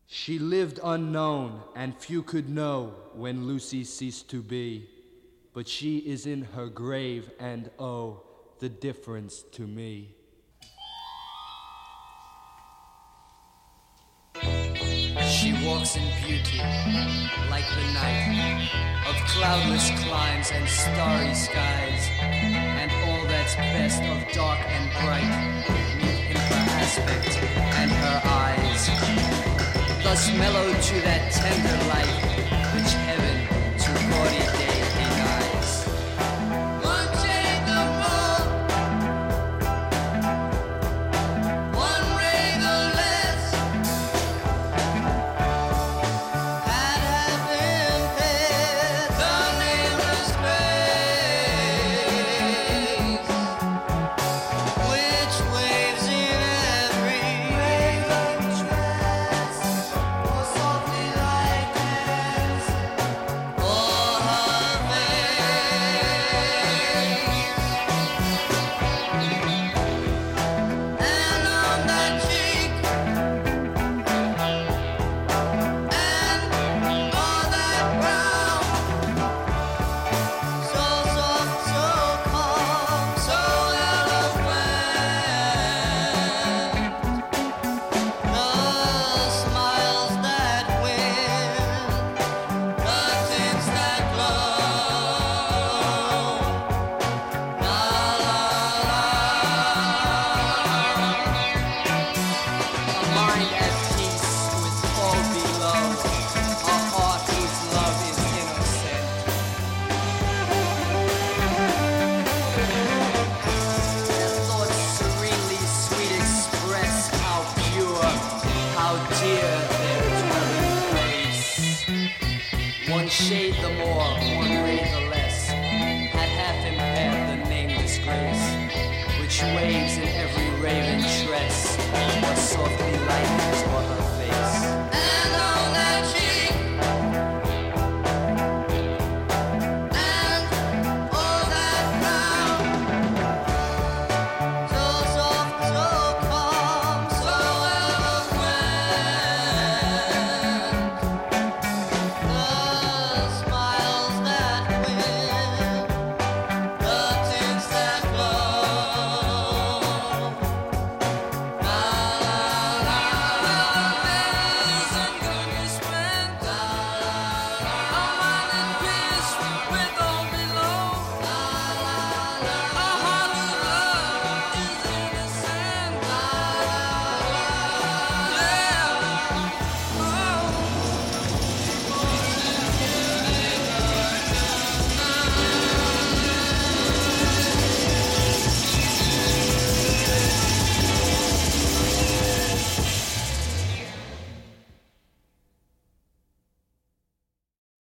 She lived unknown, and few could know when Lucy ceased to be. But she is in her grave, and oh, the difference to me. She walks in beauty, like the night, of cloudless climes and starry skies, and all that's best of dark and bright meet in her aspect and her eyes, thus mellow to that tender light which heaven to gaudy day denies. One shade the more, one ray the less, had heaven paid the nameless grace, which waves in every raven tress, or softly like this, or her face, and on that cheek, and on that brow, so soft, so calm, so eloquent, the smiles that win, the tints that glow, la la la. A mind at peace with all below, a heart whose love is innocent. Their thoughts serenely sweet express how pure, how dear their dwelling place. One shade the more, one ray the less, had half impaired the nameless grace, which waves in every raven tress, or softly lightens